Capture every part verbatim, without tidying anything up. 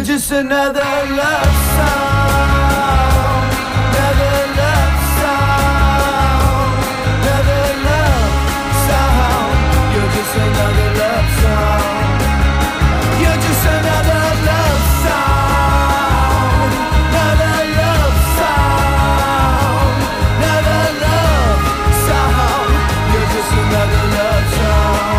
just another love song. Another love song. Another love song. You're just another love song. You're just another love song. Another love song. Another love song. You're just another love song.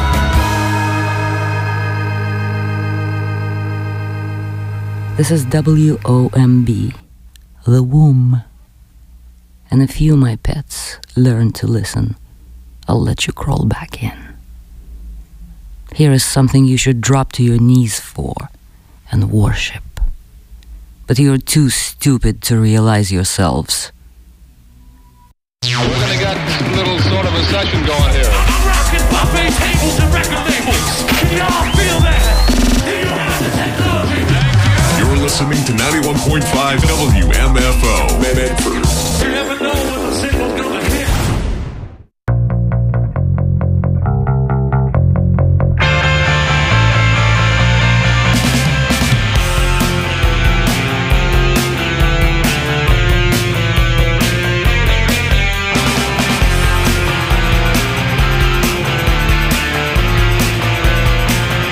This is W O M B, The Womb. And if you, my pets, learn to listen, I'll let you crawl back in. Here is something you should drop to your knees for and worship. But you're too stupid to realize yourselves. We're gonna get a little sort of a session going here. I'm rocking buffet tables and record labels. Can y'all feel that? Do you have the technology? You're listening to ninety-one point five W M F O. Medford. You never know when the signal's gonna hit.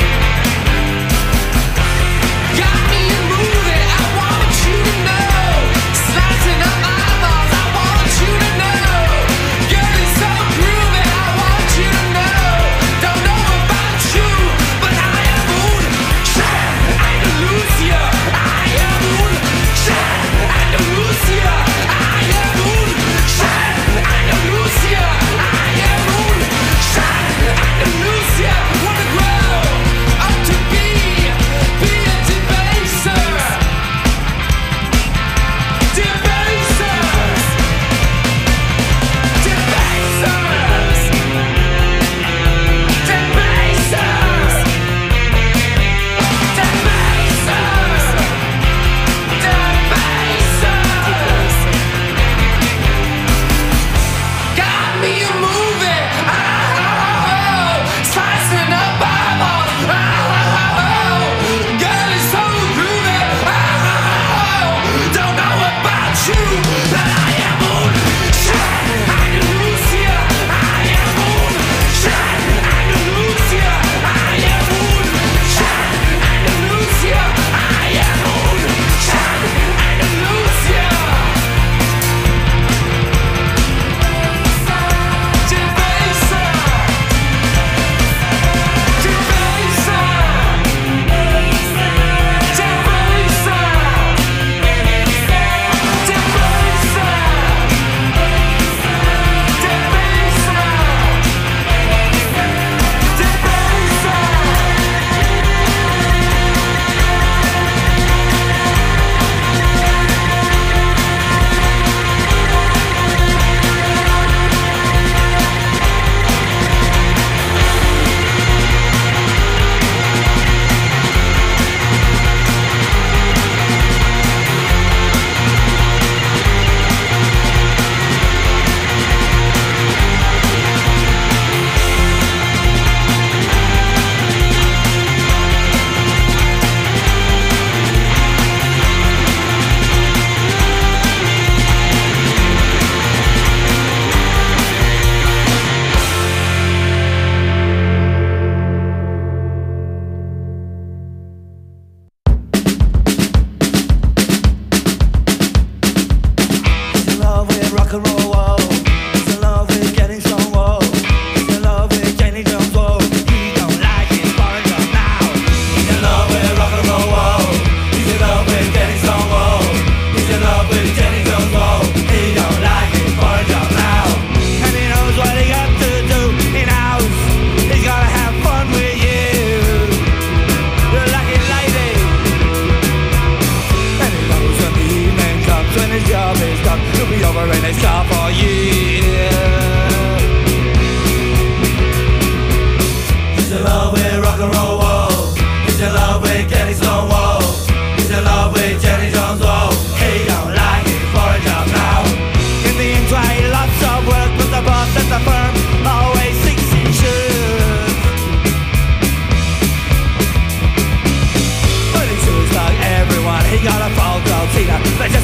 Got me a movie I want you to know.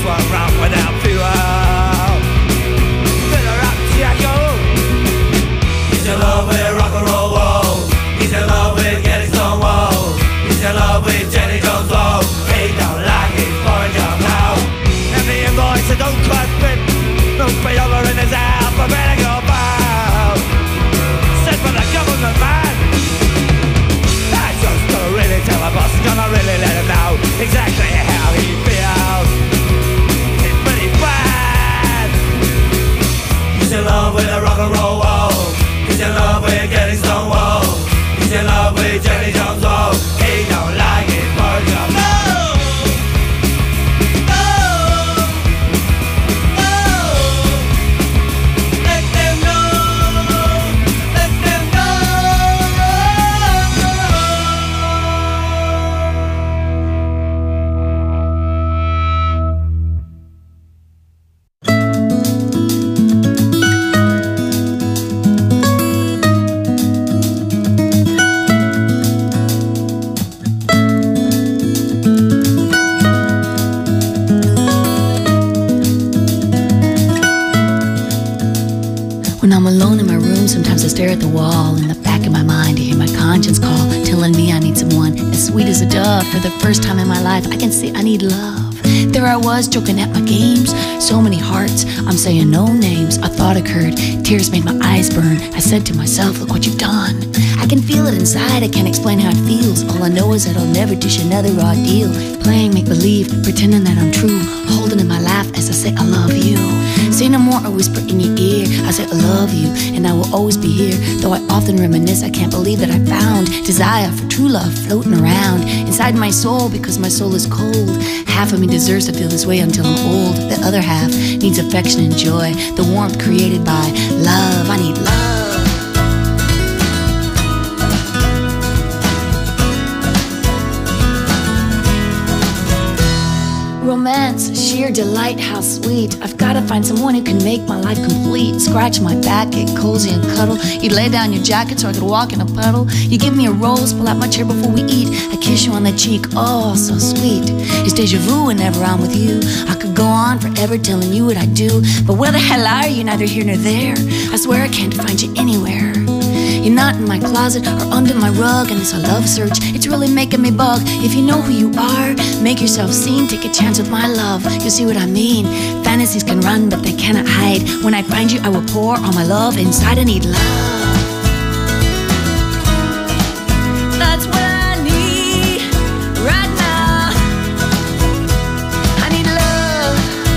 one round without fuel. Fill up, Jacko. He's in love with rock and roll walls. He's in love with getting stonewalled. He's in love with Jenny Jones Low. He don't like his foreign job now. And the invoice that don't quite fit. No pay over in his alphabetical bow. Sent for the government man. I just don't really tell my boss. Gonna really let him know exactly how he feels. It's pretty bad. He's in love with a rock and roll wall. He's in love with getting stonewalled. He's in love with Jenny Jones Low. He don't like his first job. No! When I'm alone in my room, sometimes I stare at the wall. In the back of my mind, I hear my conscience call, telling me I need someone as sweet as a dove. For the first time in my life, I can see I need love. There I was, joking at my games. So many hearts, I'm saying no names. A thought occurred, tears made my eyes burn. I said to myself, look what you've done. I can feel it inside, I can't explain how it feels. All I know is that I'll never dish another raw deal. Playing make-believe, pretending that I'm true. Holding in my laugh as I say I love you. Say no more, I whisper in your ear. I say I love you, and I will always be here. Though I often reminisce, I can't believe that I found desire for true love floating around inside my soul, because my soul is cold. Half of me deserves to feel this way until I'm old. The other half needs affection and joy, the warmth created by love. I need love. Romance, sheer delight, how sweet. I've gotta find someone who can make my life complete. Scratch my back, get cozy and cuddle. You lay down your jacket so I could walk in a puddle. You give me a rose, pull out my chair before we eat. I kiss you on the cheek, oh, so sweet. It's deja vu whenever I'm with you. I could go on forever telling you what I do, but where the hell are you? Neither here nor there. I swear I can't find you anywhere. You're not in my closet or under my rug, and it's a love search, it's really making me bug. If you know who you are, make yourself seen. Take a chance with my love, you'll see what I mean. Fantasies can run, but they cannot hide. When I find you, I will pour all my love inside. I need love. That's what I need right now. I need love.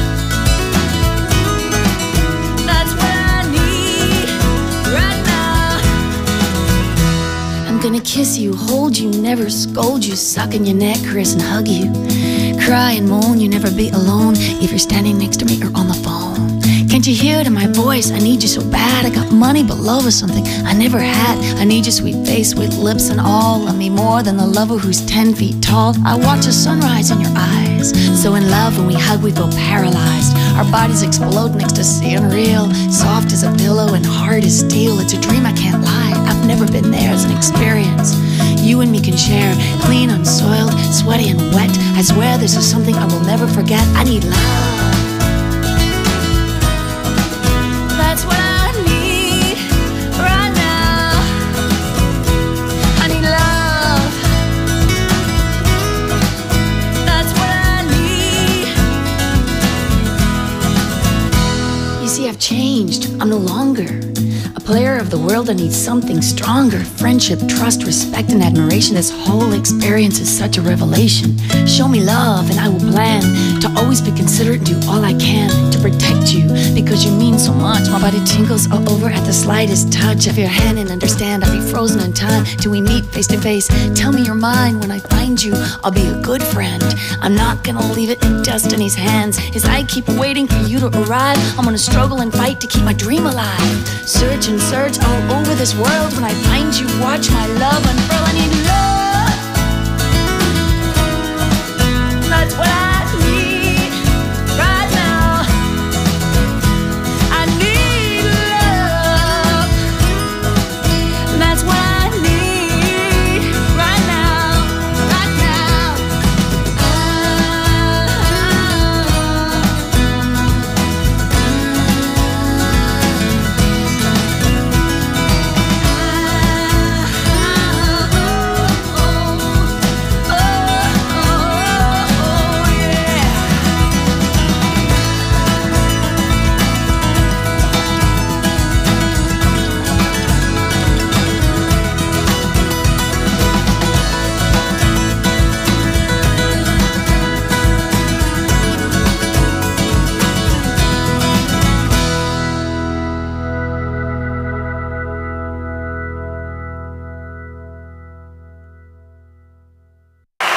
That's what I need right now. I'm gonna kiss you, hold you, never scold you, suck in your neck, caress and hug you. Cry and moan, you never be alone if you're standing next to me or on the phone. Can't you hear it in my voice? I need you so bad. I got money, but love is something I never had. I need your sweet face with lips and all. Love me more than the lover who's ten feet tall. I watch the sunrise in your eyes. So in love, when we hug, we feel paralyzed. Our bodies explode next to see unreal. Soft as a pillow and hard as steel. It's a dream, I can't lie. I've never been there, it's an experience you and me can share. Clean, unsoiled, sweaty and wet. I swear this is something I will never forget. I need love. That's what I need right now. I need love. That's what I need. You see, I've changed. I'm no longer a player of the world. I need something stronger. Friendship, trust, respect, and admiration. This whole experience is such a revelation. Show me love and I will plan to always be considerate and do all I can to protect you, because you mean so much. My body tingles all over at the slightest touch of your hand, and understand I'll be frozen in time till we meet face to face. Tell me you're mine. When I find you, I'll be a good friend. I'm not gonna leave it in destiny's hands. As I keep waiting for you to arrive, I'm gonna struggle and fight to keep my dream alive. Search and search all over this world. When I find you, watch my love unfurl. I need love. That's what I need right now. I need love. That's what I need right now. Right now. Ah,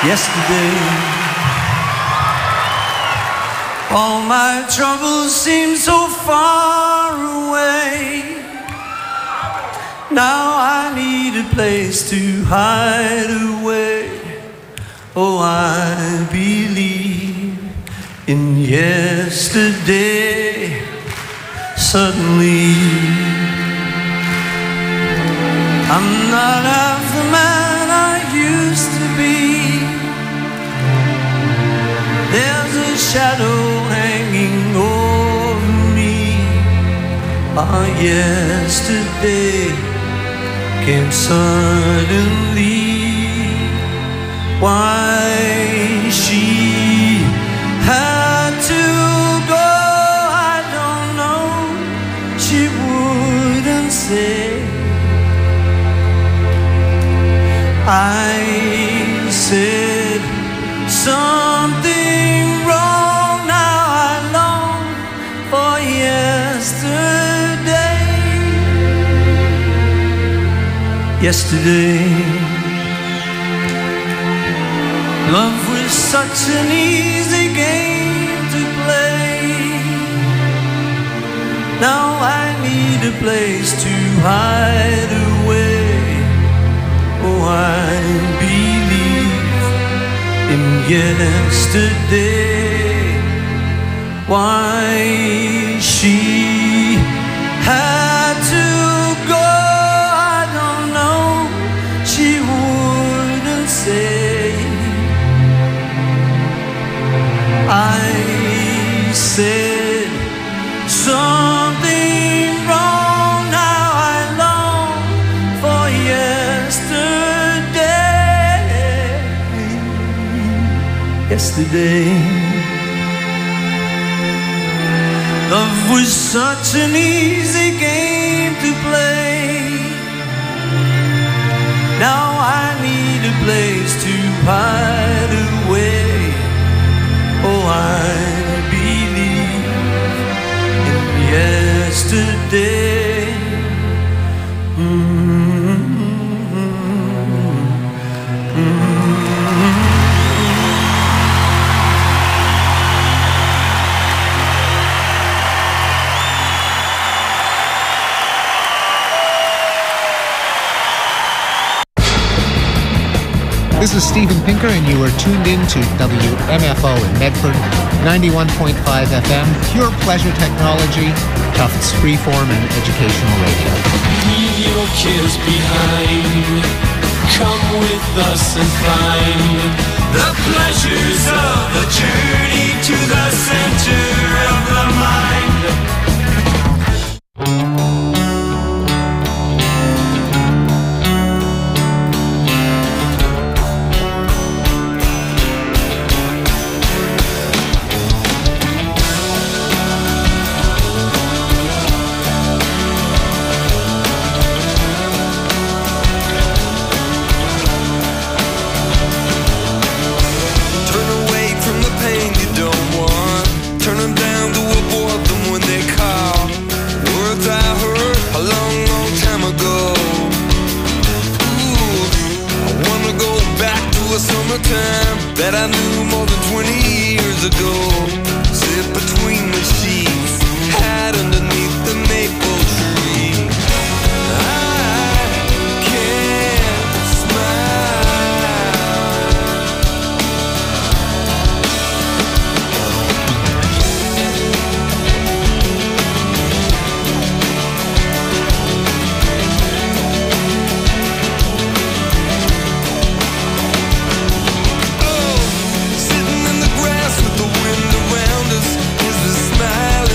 yesterday. All my troubles seem so far away. Now I need a place to hide away. Oh, I believe in yesterday. Suddenly I'm not half the man I used to be. There's a shadow hanging over me. Ah, yesterday came suddenly. Why she had to go, I don't know. She wouldn't say. I said something wrong. Now I long for yesterday. Yesterday, love was such an easy game to play. Now I need a place to hide away. Oh, I believe in yesterday. Why she had to go, I don't know. She wouldn't say. I said something wrong. Now I long for yesterday. Yesterday, love was such an easy game to play. Now I need a place to hide away. Oh, I believe in yesterday. Mm-hmm. Mm-hmm. This is Steven Pinker, and you are tuned in to W M F O in Medford, ninety-one point five F M, pure pleasure technology, Tufts freeform and educational radio. Leave your cares behind. Come with us and find the pleasures of the journey to the center of the mind. Time that I knew more than twenty years ago. Sit between the sheets, hide underneath the maple tree. I can't sitting in the grass with the wind around us is a smile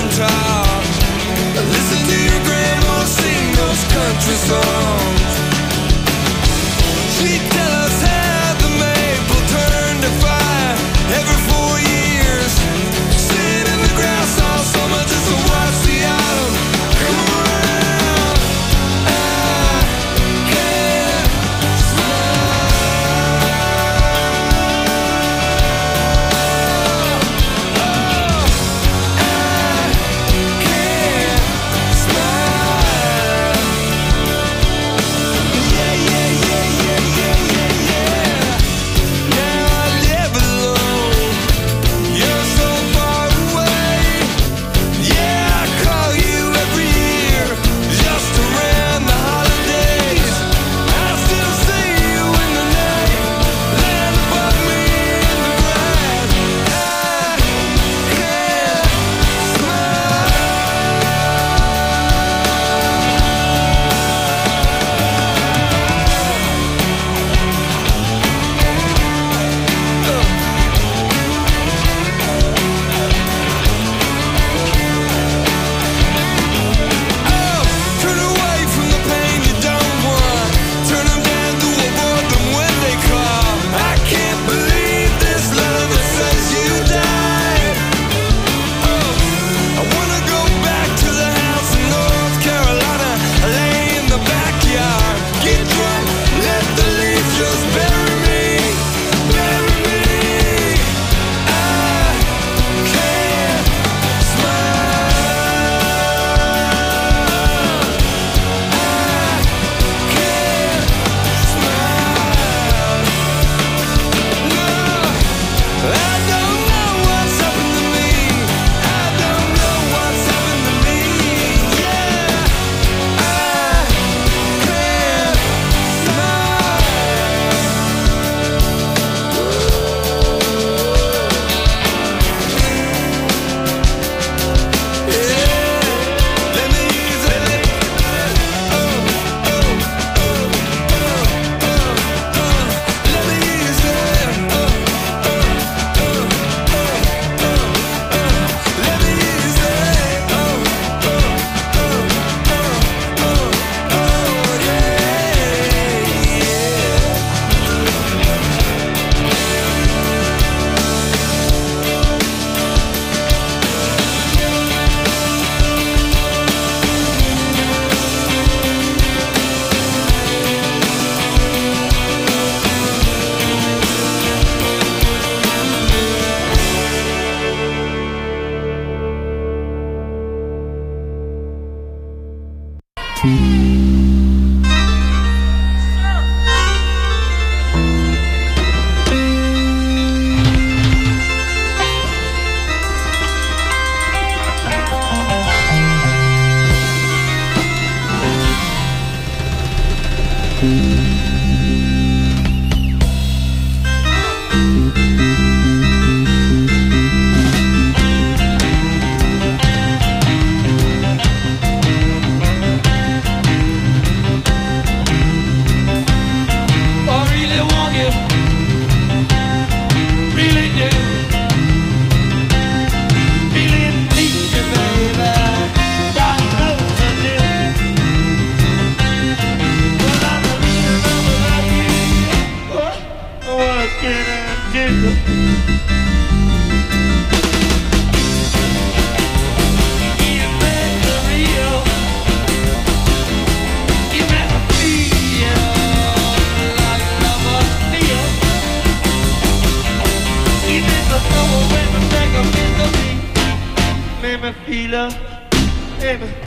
can I do? You make me real. You make me feel like lovers feel. You make me know when to take a piece of me. Make me feel up, make me.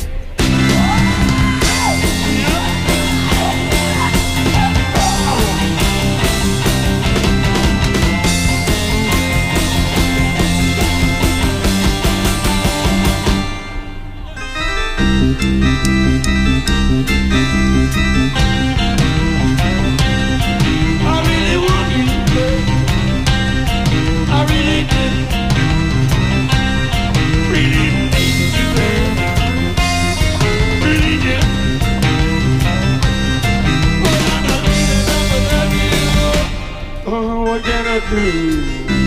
I really want you, babe. I really do. Really need you, babe. Really do. But I'm not even without you. Oh, what can I do?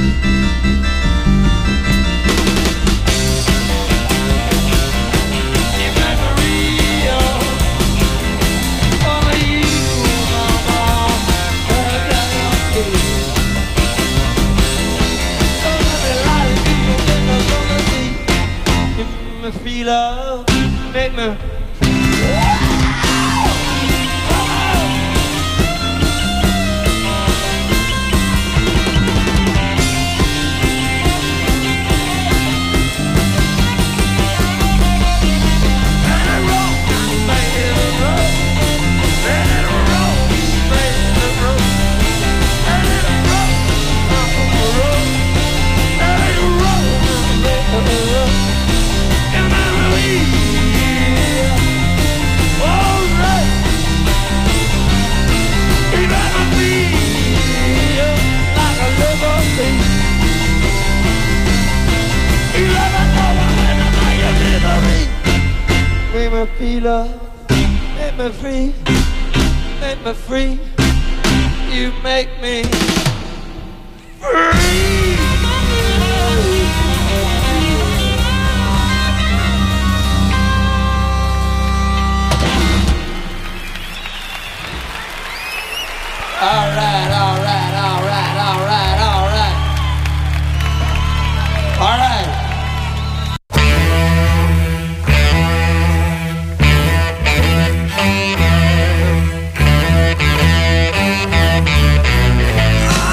Feel love, make me. Make me feel love, make me free, make me free. You make me free. All right, all right, all right, all right, all right. All right. I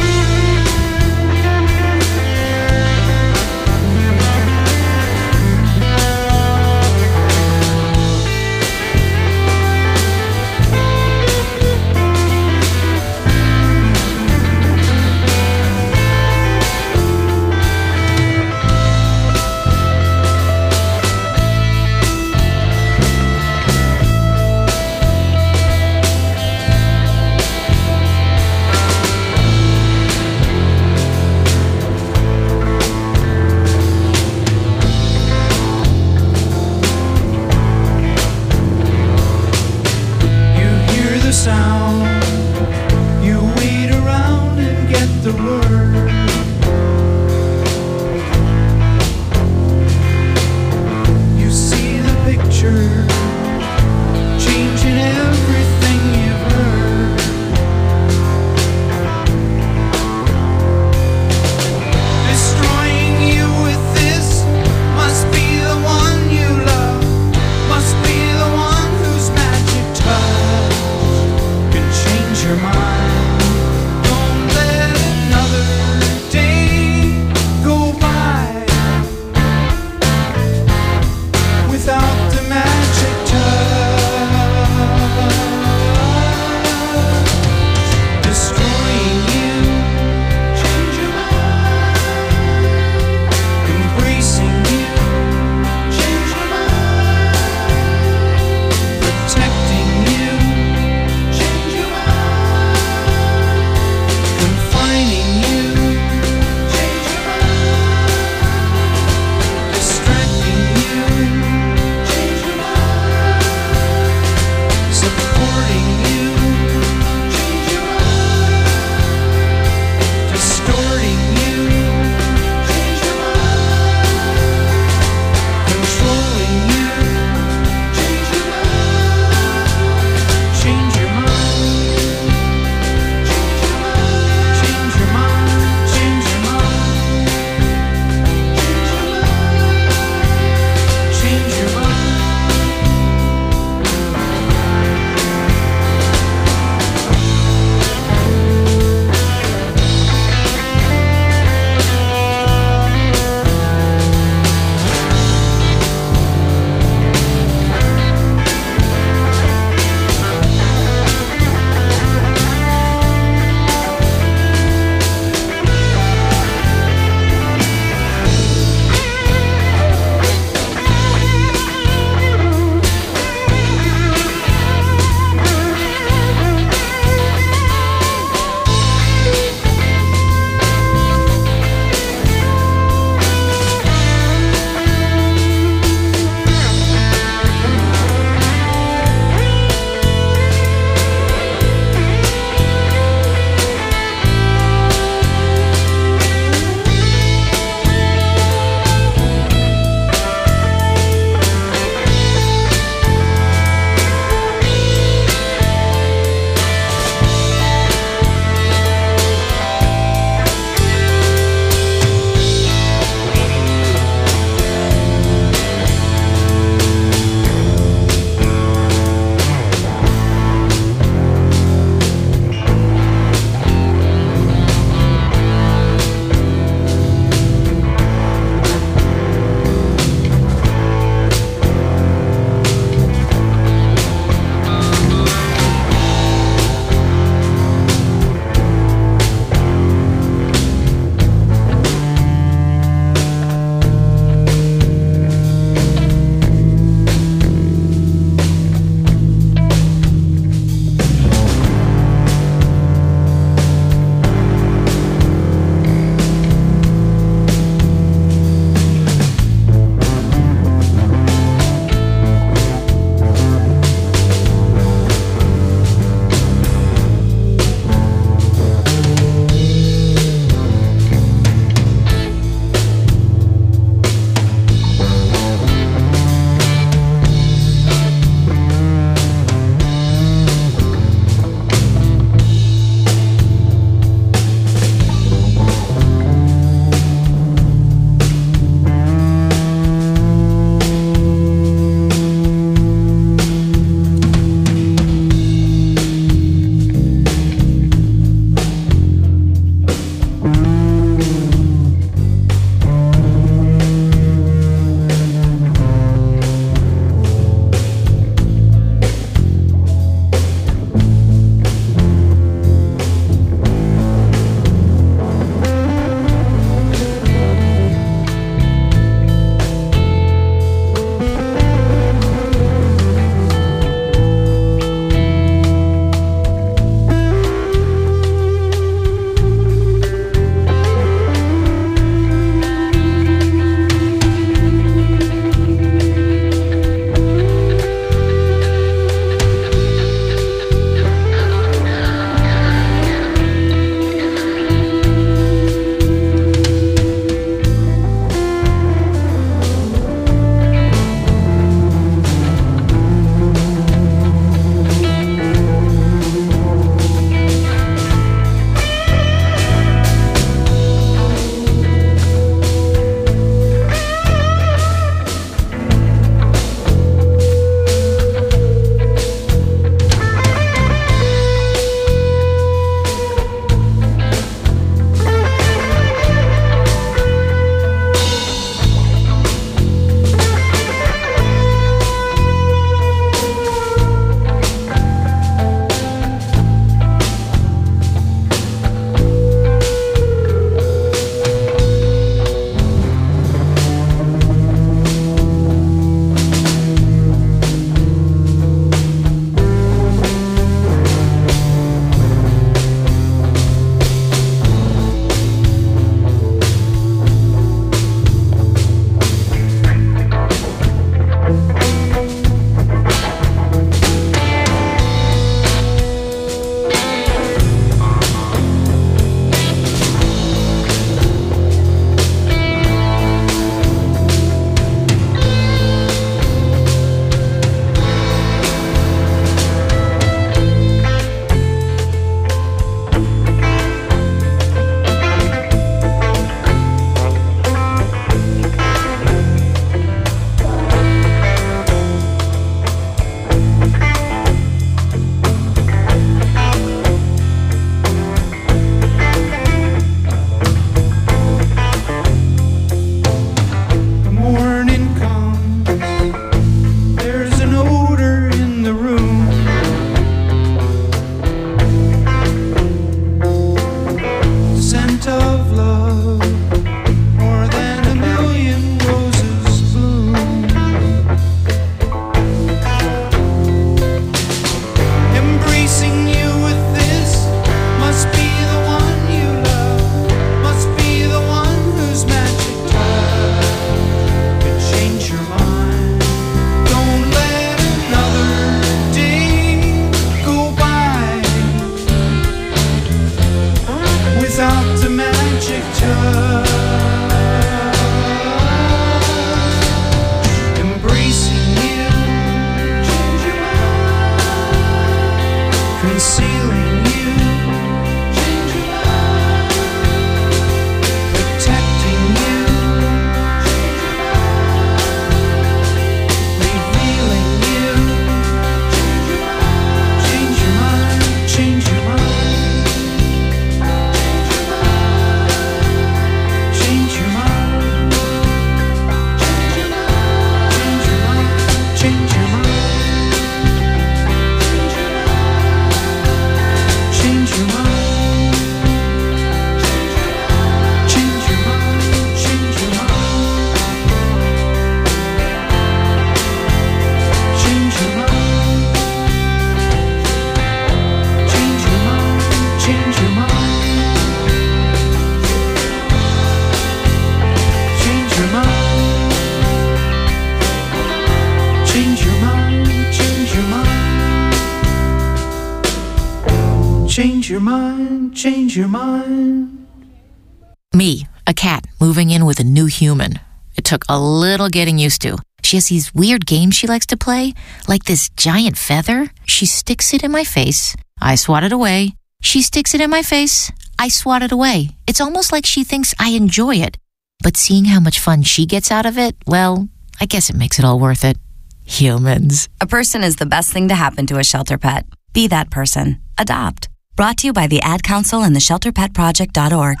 Change your mind, change your mind. Me, a cat, moving in with a new human. It took a little getting used to. She has these weird games she likes to play, like this giant feather. She sticks it in my face. I swat it away. She sticks it in my face. I swat it away. It's almost like she thinks I enjoy it. But seeing how much fun she gets out of it, well, I guess it makes it all worth it. Humans. A person is the best thing to happen to a shelter pet. Be that person. Adopt. Brought to you by the Ad Council and the shelter pet project dot org.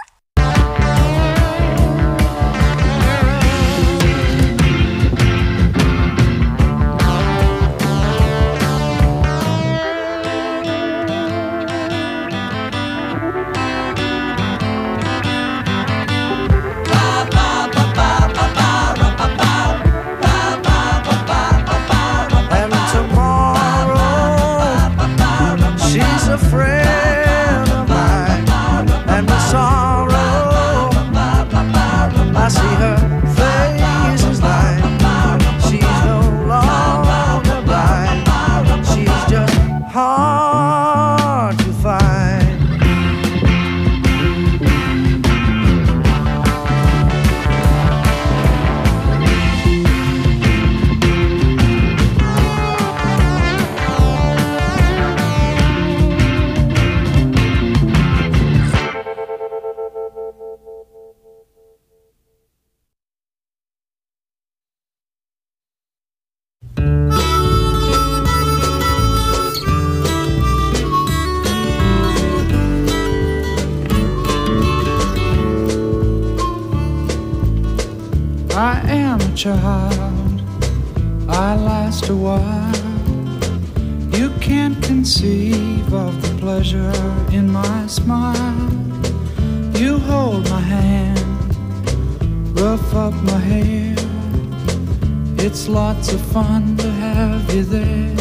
I am a child, I last a while. You can't conceive of the pleasure in my smile. You hold my hand, rough up my hair. It's lots of fun to have you there.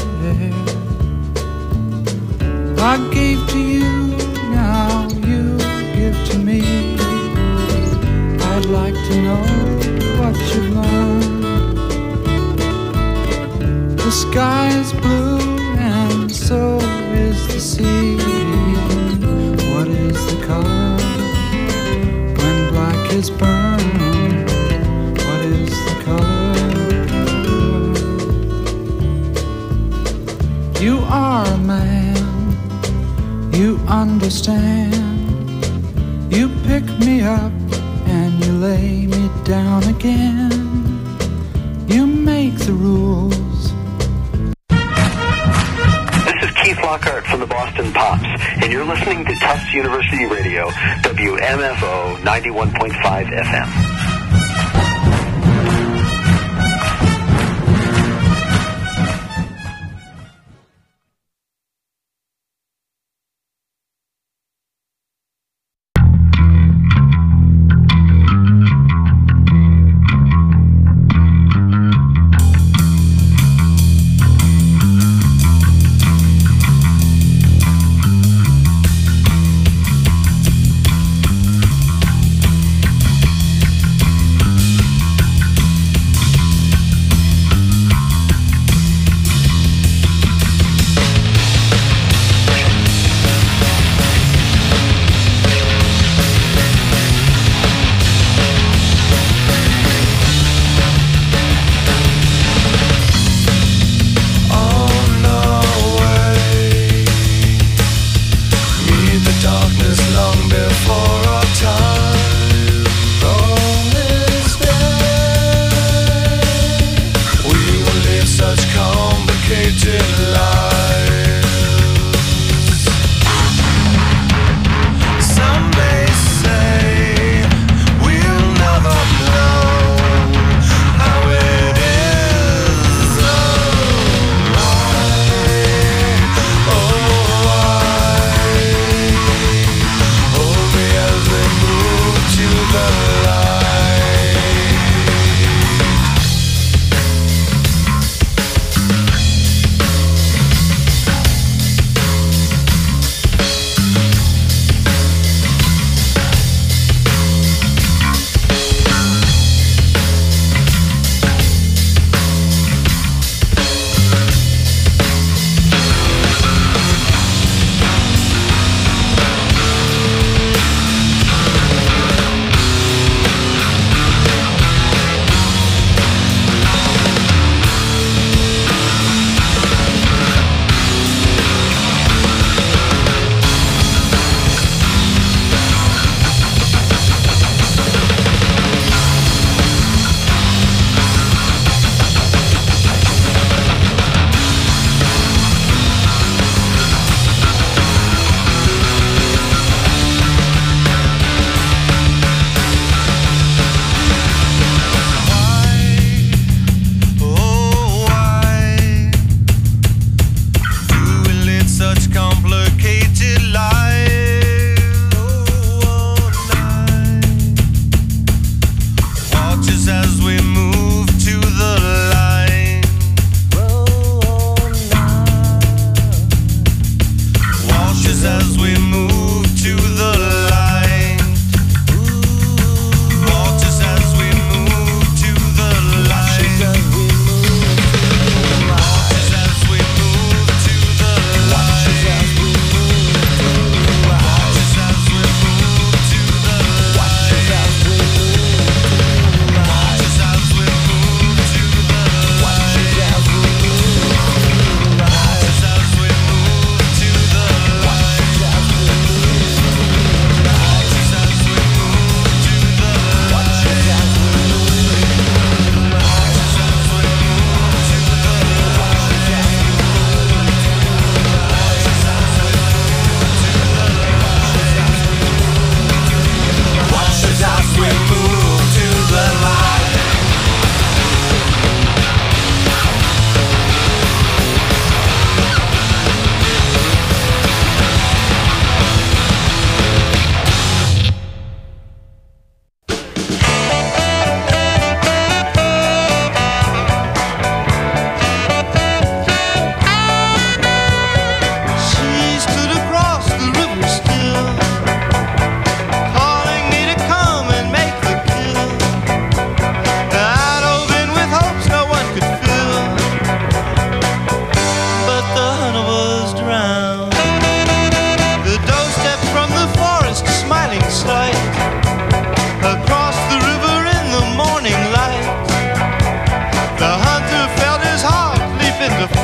I gave to you, now you give to me. I'd like to know what you've learned. The sky is blue and so is the sea. What is the color when black is burned? What is the color? You are a man, you understand. You pick me up and you lay me down again. You make the rules. This is Keith Lockhart from the Boston Pops, and you're listening to Tufts University Radio, W M F O ninety-one point five F M.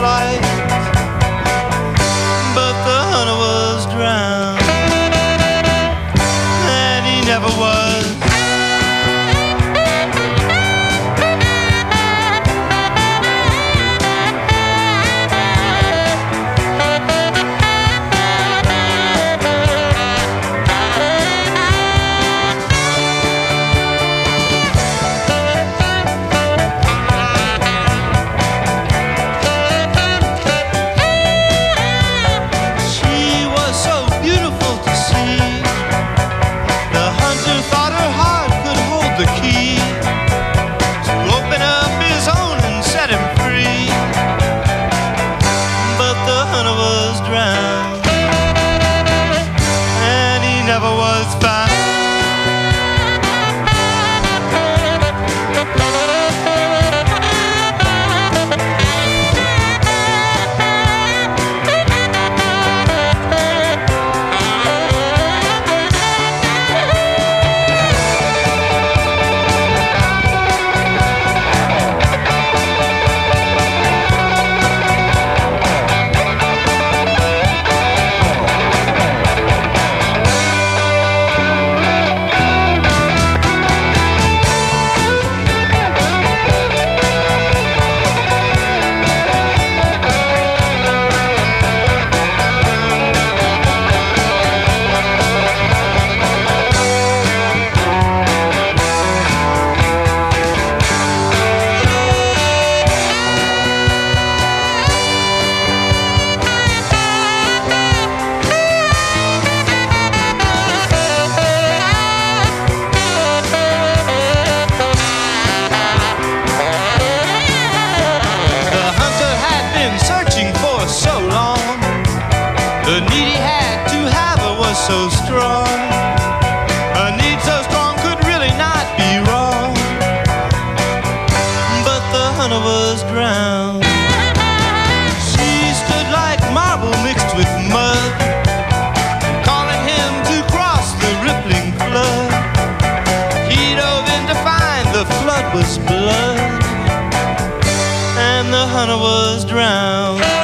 flight, but the hunter was drowned, and he never was. So strong, a need so strong could really not be wrong, but the hunter was drowned. She stood like marble mixed with mud, calling him to cross the rippling flood. He dove in to find the flood was blood, and the hunter was drowned.